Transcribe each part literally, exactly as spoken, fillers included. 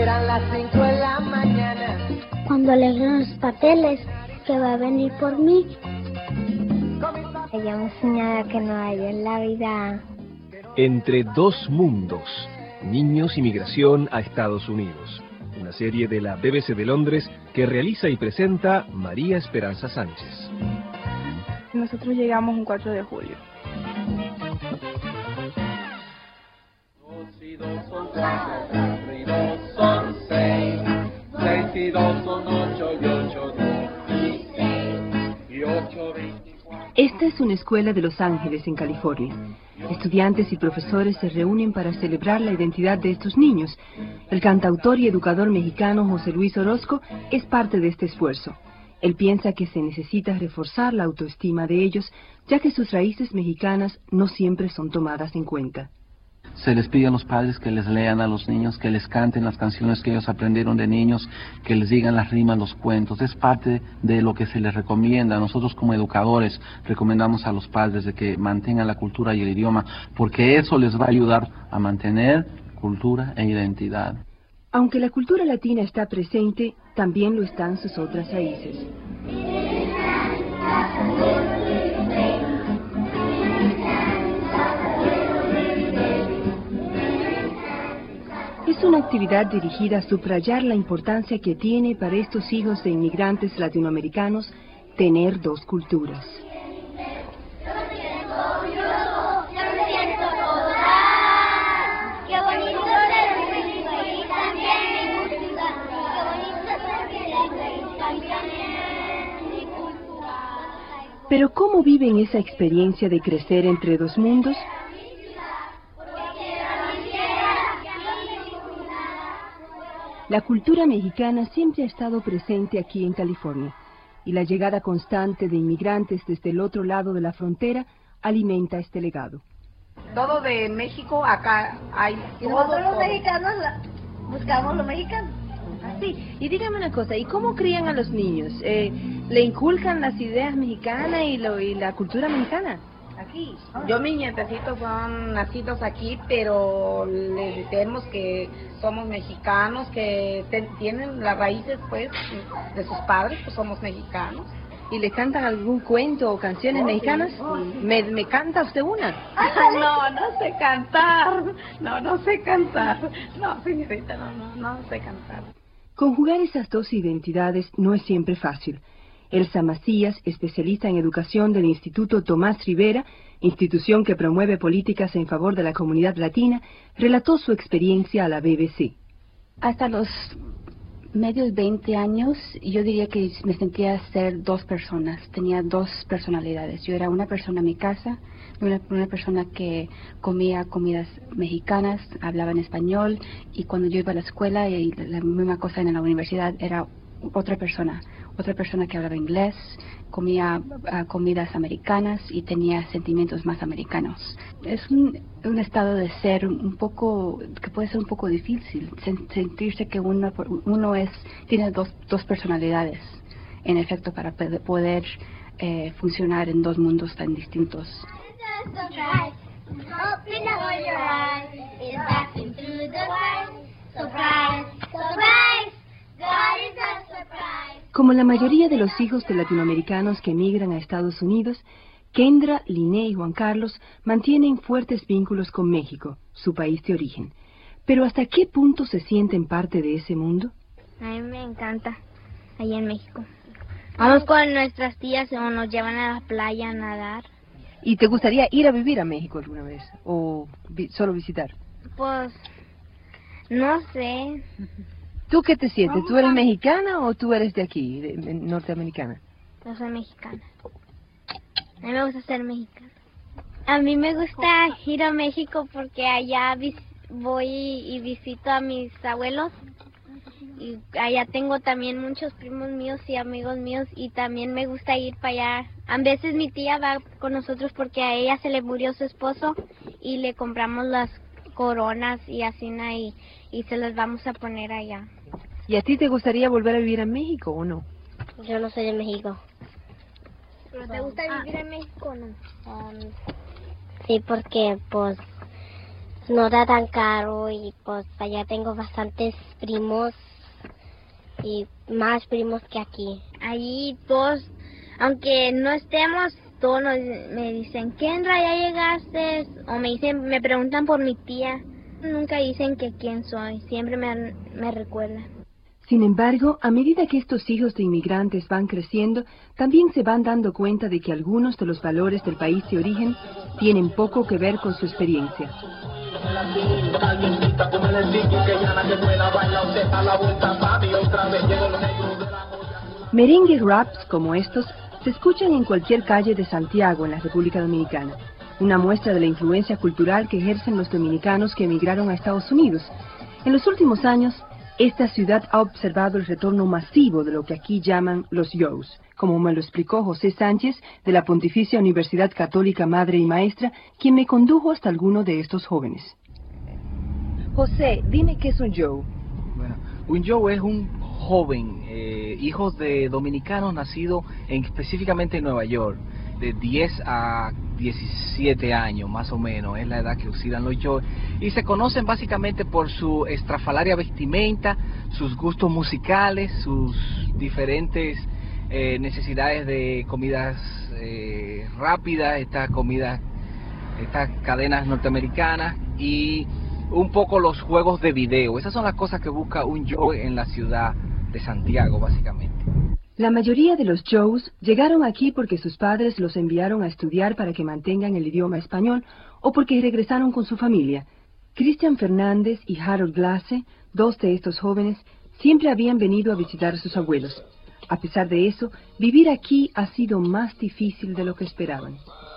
eran las cinco de la mañana. Cuando le los papeles, que va a venir por mí. Ella me enseñaba que no hay en la vida. Entre dos mundos, niños y migración a Estados Unidos. Una serie de la B B C de Londres que realiza y presenta María Esperanza Sánchez. Nosotros llegamos un cuatro de julio. Dos y dos son cuatro, cuatro y dos son seis, seis y dos son ocho y ocho dieciséis y ocho veinticuatro. Esta es una escuela de Los Ángeles, en California. Estudiantes y profesores se reúnen para celebrar la identidad de estos niños. El cantautor y educador mexicano José Luis Orozco es parte de este esfuerzo. Él piensa que se necesita reforzar la autoestima de ellos, ya que sus raíces mexicanas no siempre son tomadas en cuenta. Se les pide a los padres que les lean a los niños, que les canten las canciones que ellos aprendieron de niños, que les digan las rimas, los cuentos. Es parte de lo que se les recomienda. Nosotros como educadores recomendamos a los padres de que mantengan la cultura y el idioma, porque eso les va a ayudar a mantener cultura e identidad. Aunque la cultura latina está presente, también lo están sus otras raíces. Es una actividad dirigida a subrayar la importancia que tiene para estos hijos de inmigrantes latinoamericanos tener dos culturas. Pero ¿cómo viven esa experiencia de crecer entre dos mundos? La cultura mexicana siempre ha estado presente aquí en California, y la llegada constante de inmigrantes desde el otro lado de la frontera alimenta este legado. Todo de México, acá hay Y todo. nosotros los todo. mexicanos la- buscamos lo mexicano. Sí, y dígame una cosa, ¿y cómo crían a los niños? Eh, ¿Le inculcan las ideas mexicanas y, lo, y la cultura mexicana? Aquí. Yo, mis nietecitos son nacidos aquí, pero les decimos que somos mexicanos, que te- tienen las raíces, pues, de sus padres, pues somos mexicanos. ¿Y le cantan algún cuento o canciones Oh, sí, mexicanas? oh, sí. ¿Me, ¿Me canta usted una? No, no sé cantar. No, no sé cantar. No, señorita, no, no, no sé cantar. Conjugar esas dos identidades no es siempre fácil. Elsa Macías, especialista en educación del Instituto Tomás Rivera, institución que promueve políticas en favor de la comunidad latina, relató su experiencia a la B B C. Hasta los medios veinte años, yo diría que me sentía ser dos personas, tenía dos personalidades. Yo era una persona en mi casa, una, una persona que comía comidas mexicanas, hablaba en español, y cuando yo iba a la escuela y la misma cosa en la universidad, era otra persona, otra persona que hablaba inglés, comía uh, comidas americanas y tenía sentimientos más americanos. Es un, un estado de ser un poco, que puede ser un poco difícil, sen, sentirse que uno, uno es, tiene dos, dos personalidades, en efecto, para poder eh, funcionar en dos mundos tan distintos. Como la mayoría de los hijos de latinoamericanos que emigran a Estados Unidos, Kendra, Liné y Juan Carlos mantienen fuertes vínculos con México, su país de origen. Pero ¿hasta qué punto se sienten parte de ese mundo? A mí me encanta, allá en México. Vamos con nuestras tías o nos llevan a la playa a nadar. ¿Y te gustaría ir a vivir a México alguna vez? ¿O vi solo visitar? Pues, no sé. ¿Tú qué te sientes? ¿Tú eres mexicana o tú eres de aquí, de, de norteamericana? Yo soy mexicana. A mí me gusta ser mexicana. A mí me gusta ir a México porque allá vis voy y visito a mis abuelos. Y allá tengo también muchos primos míos y amigos míos. Y también me gusta ir para allá. A veces mi tía va con nosotros porque a ella se le murió su esposo. Y le compramos las coronas y así, y, y se las vamos a poner allá. ¿Y a ti te gustaría volver a vivir en México o no? Yo no soy de México. ¿Pero te gusta vivir en México o no? Um, sí, porque pues no era tan caro y pues allá tengo bastantes primos y más primos que aquí. Allí todos, aunque no estemos, todos nos, me dicen, Kendra, ¿ya llegaste? O me dicen, me preguntan por mi tía. Nunca dicen que quién soy, siempre me, me recuerdan. Sin embargo, a medida que estos hijos de inmigrantes van creciendo, también se van dando cuenta de que algunos de los valores del país de origen tienen poco que ver con su experiencia. Merengue raps como estos se escuchan en cualquier calle de Santiago, en la República Dominicana, una muestra de la influencia cultural que ejercen los dominicanos que emigraron a Estados Unidos. En los últimos años, esta ciudad ha observado el retorno masivo de lo que aquí llaman los yo's, como me lo explicó José Sánchez de la Pontificia Universidad Católica Madre y Maestra, quien me condujo hasta alguno de estos jóvenes. José, dime qué es un yo. Bueno, un yo es un joven, eh, hijo de dominicanos nacido en, específicamente en Nueva York, de diez a diecisiete años más o menos, es la edad que oscilan los yo, y se conocen básicamente por su estrafalaria vestimenta, sus gustos musicales, sus diferentes eh, necesidades de comidas eh, rápidas, estas comidas, estas cadenas norteamericanas, y un poco los juegos de video. Esas son las cosas que busca un yo en la ciudad de Santiago, básicamente. La mayoría de los yo's llegaron aquí porque sus padres los enviaron a estudiar para que mantengan el idioma español o porque regresaron con su familia. Cristian Fernández y Harold Glasse, dos de estos jóvenes, siempre habían venido a visitar a sus abuelos. A pesar de eso, vivir aquí ha sido más difícil de lo que esperaban.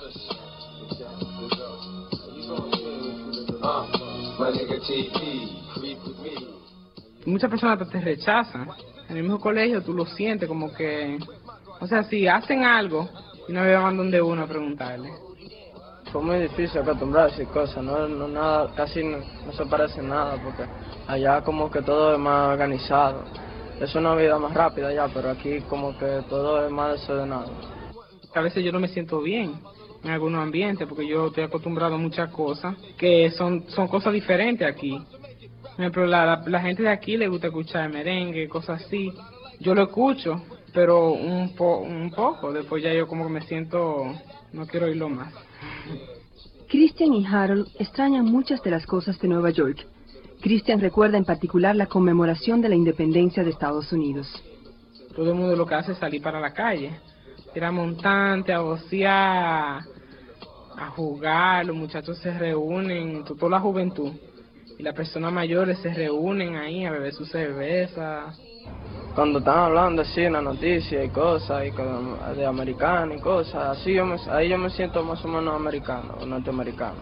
Muchas personas te rechazan. En el mismo colegio tú lo sientes como que, o sea, si hacen algo y no me van donde uno a preguntarle. Fue muy difícil acostumbrarse y cosas, no, no nada, casi no, no se parece nada porque allá como que todo es más organizado. Es una vida más rápida allá, pero aquí como que todo es más desordenado. A veces yo no me siento bien en algunos ambientes porque yo estoy acostumbrado a muchas cosas que son, son cosas diferentes aquí. Por ejemplo, la, la, la gente de aquí le gusta escuchar merengue, cosas así. Yo lo escucho, pero un, po, un poco. Después ya yo como que me siento, no quiero oírlo más. Christian y Harold extrañan muchas de las cosas de Nueva York. Christian recuerda en particular la conmemoración de la independencia de Estados Unidos. Todo el mundo lo que hace es salir para la calle, ir a montante, a vocear, a jugar. Los muchachos se reúnen, toda la juventud. Y las personas mayores se reúnen ahí a beber su cerveza. Cuando están hablando así en la noticia y cosas, y con, de americano y cosas, así yo me, ahí yo me siento más o menos americano, o norteamericano.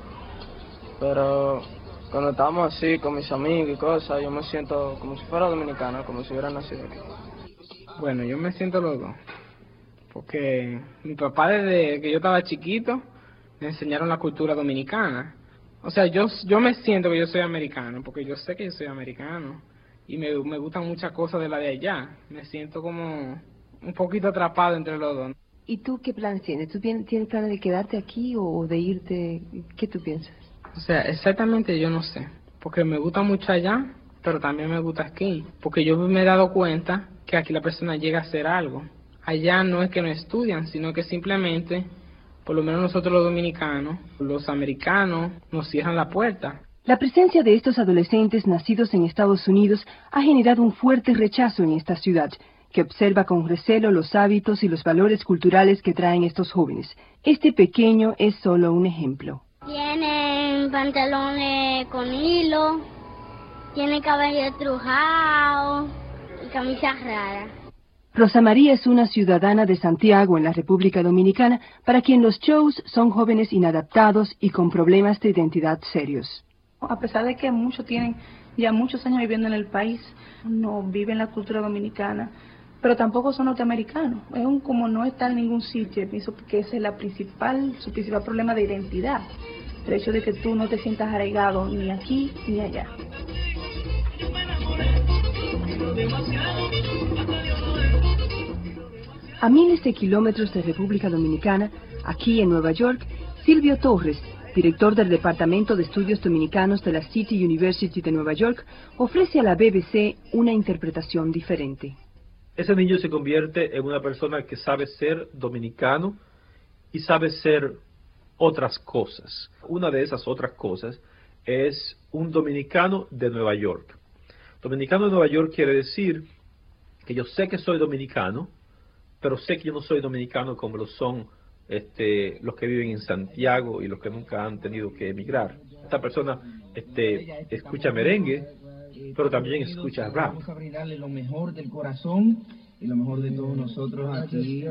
Pero cuando estamos así con mis amigos y cosas, yo me siento como si fuera dominicano, como si hubiera nacido aquí. Bueno, yo me siento los dos. Porque mi papá desde que yo estaba chiquito me enseñaron la cultura dominicana. O sea, yo yo me siento que yo soy americano, porque yo sé que yo soy americano. Y me, me gustan muchas cosas de la de allá. Me siento como un poquito atrapado entre los dos. ¿Y tú qué planes tienes? ¿Tú tienes planes de quedarte aquí o de irte? ¿Qué tú piensas? O sea, exactamente yo no sé. Porque me gusta mucho allá, pero también me gusta aquí. Porque yo me he dado cuenta que aquí la persona llega a hacer algo. Allá no es que no estudian, sino que simplemente, por lo menos nosotros los dominicanos, los americanos, nos cierran la puerta. La presencia de estos adolescentes nacidos en Estados Unidos ha generado un fuerte rechazo en esta ciudad, que observa con recelo los hábitos y los valores culturales que traen estos jóvenes. Este pequeño es solo un ejemplo. Tienen pantalones con hilo, tienen cabello estrujado y camisas raras. Rosa María es una ciudadana de Santiago, en la República Dominicana, para quien los yo's son jóvenes inadaptados y con problemas de identidad serios. A pesar de que muchos tienen ya muchos años viviendo en el país, no viven la cultura dominicana, pero tampoco son norteamericanos. Es un como no estar en ningún sitio. Pienso que ese es la principal, su principal problema de identidad. El hecho de que tú no te sientas arraigado ni aquí ni allá. A miles de kilómetros de República Dominicana, aquí en Nueva York, Silvio Torres, director del Departamento de Estudios Dominicanos de la City University de Nueva York, ofrece a la B B C una interpretación diferente. Ese niño se convierte en una persona que sabe ser dominicano y sabe ser otras cosas. Una de esas otras cosas es un dominicano de Nueva York. Dominicano de Nueva York quiere decir que yo sé que soy dominicano, pero sé que yo no soy dominicano como lo son este, los que viven en Santiago y los que nunca han tenido que emigrar. Esta persona este, escucha merengue, pero también escucha rap. Vamos a brindarle lo mejor del corazón y lo mejor de todos nosotros aquí.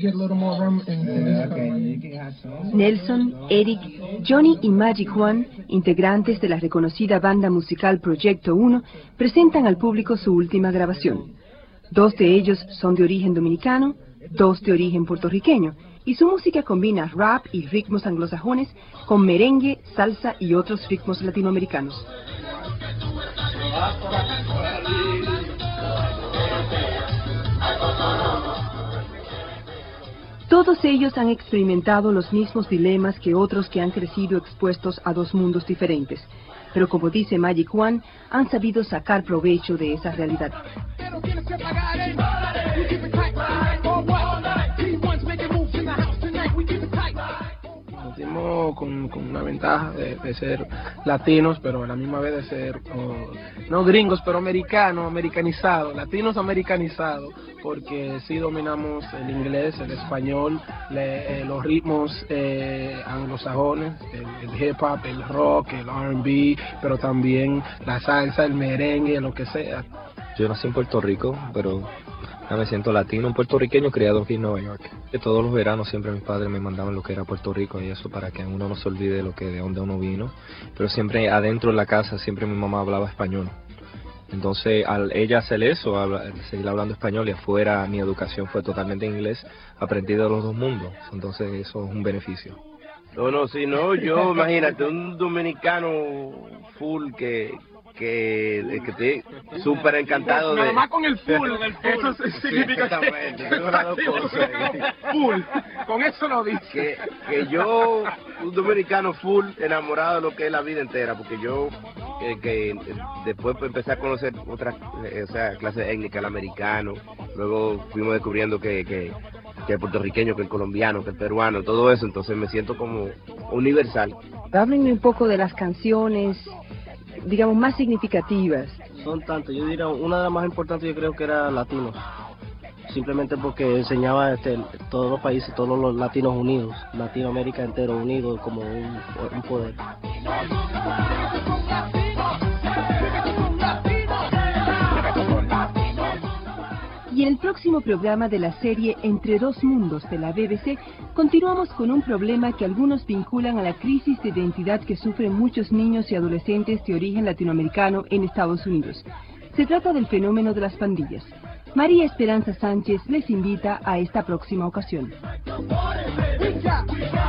Nelson, Eric, Johnny y Magic Juan, integrantes de la reconocida banda musical Proyecto uno, presentan al público su última grabación. Dos de ellos son de origen dominicano, dos de origen puertorriqueño, y su música combina rap y ritmos anglosajones con merengue, salsa y otros ritmos latinoamericanos. Todos ellos han experimentado los mismos dilemas que otros que han crecido expuestos a dos mundos diferentes, pero como dice Magic Juan, han sabido sacar provecho de esa realidad. Nos dimos con, con una ventaja de, de ser latinos, pero a la misma vez de ser, oh, no gringos, pero americanos, americanizados, latinos americanizados, porque sí dominamos el inglés, el español, le, eh, los ritmos eh, anglosajones, el, el hip hop, el rock, el R and B, pero también la salsa, el merengue, lo que sea. Yo nací en Puerto Rico, pero ya me siento latino, un puertorriqueño criado aquí en Nueva York. Que todos los veranos siempre mis padres me mandaban lo que era Puerto Rico y eso para que uno no se olvide lo que de dónde uno vino. Pero siempre adentro de la casa, siempre mi mamá hablaba español. Entonces, al ella hacer eso, habla, seguir hablando español y afuera mi educación fue totalmente en inglés, aprendí de los dos mundos. Entonces, eso es un beneficio. No, no, si no, yo, imagínate, un dominicano full que... que, que estoy súper encantado de... Nada más con el full, el full. Eso significa exactamente, que... tengo las dos cosas. Full, con eso lo dice. Que, que yo, un dominicano full, enamorado de lo que es la vida entera, porque yo, eh, que después empecé a conocer otras, eh, o sea, clases étnicas, el americano, luego fuimos descubriendo que... que que el puertorriqueño, que el colombiano, que el peruano, todo eso, entonces me siento como universal. Háblenme un poco de las canciones, digamos, más significativas. Son tantas, yo diría, una de las más importantes yo creo que era Latinos, simplemente porque enseñaba este, todos los países, todos los latinos unidos, Latinoamérica entero unido como un, un poder. Y en el próximo programa de la serie Entre dos mundos de la B B C, continuamos con un problema que algunos vinculan a la crisis de identidad que sufren muchos niños y adolescentes de origen latinoamericano en Estados Unidos. Se trata del fenómeno de las pandillas. María Esperanza Sánchez les invita a esta próxima ocasión.